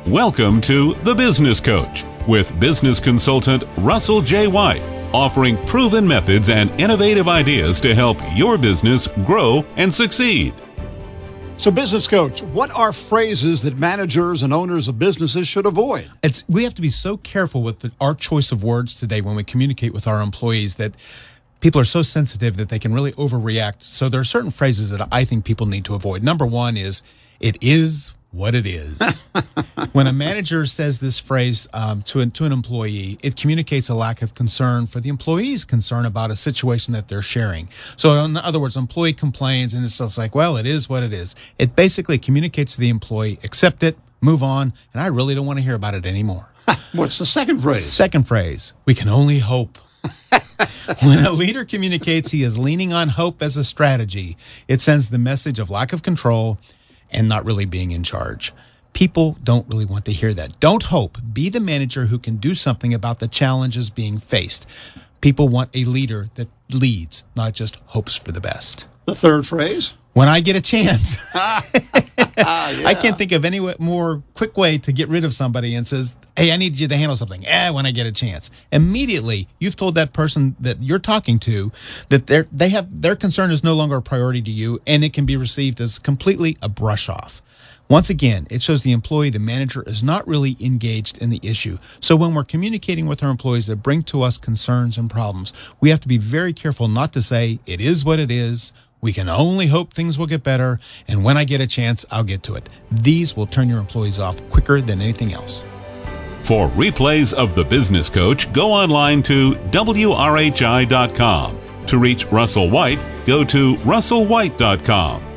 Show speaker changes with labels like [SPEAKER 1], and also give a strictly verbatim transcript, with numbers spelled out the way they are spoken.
[SPEAKER 1] Welcome to The Business Coach with business consultant Russell J. White, offering proven methods and innovative ideas to help your business grow and succeed.
[SPEAKER 2] So, Business Coach, what are phrases that managers and owners of businesses should avoid?
[SPEAKER 3] It's we have to be so careful with the, our choice of words today when we communicate with our employees that people are so sensitive that they can really overreact. So there are certain phrases that I think people need to avoid. Number one is, it is what it is. When a manager says this phrase um, to, an, to an employee, it communicates a lack of concern for the employee's concern about a situation that they're sharing. So in other words, an employee complains and it's just like, well, it is what it is. It basically communicates to the employee, accept it, move on, and I really don't want to hear about it anymore.
[SPEAKER 2] What's the second phrase?
[SPEAKER 3] Second phrase, we can only hope. When a leader communicates he is leaning on hope as a strategy, it sends the message of lack of control and not really being in charge. People don't really want to hear that. Don't hope. Be the manager who can do something about the challenges being faced. People want a leader that leads, not just hopes for the best.
[SPEAKER 2] The third phrase?
[SPEAKER 3] When I get a chance.
[SPEAKER 2] ah, yeah.
[SPEAKER 3] I can't think of any more quick way to get rid of somebody and says, hey, I need you to handle something. Eh, when I get a chance. Immediately, you've told that person that you're talking to that they're, they have their concern is no longer a priority to you, and it can be received as completely a brush off. Once again, it shows the employee, the manager, is not really engaged in the issue. So when we're communicating with our employees that bring to us concerns and problems, we have to be very careful not to say, it is what it is, we can only hope things will get better, and when I get a chance, I'll get to it. These will turn your employees off quicker than anything else.
[SPEAKER 1] For replays of The Business Coach, go online to W R H I dot com. To reach Russell White, go to Russell White dot com.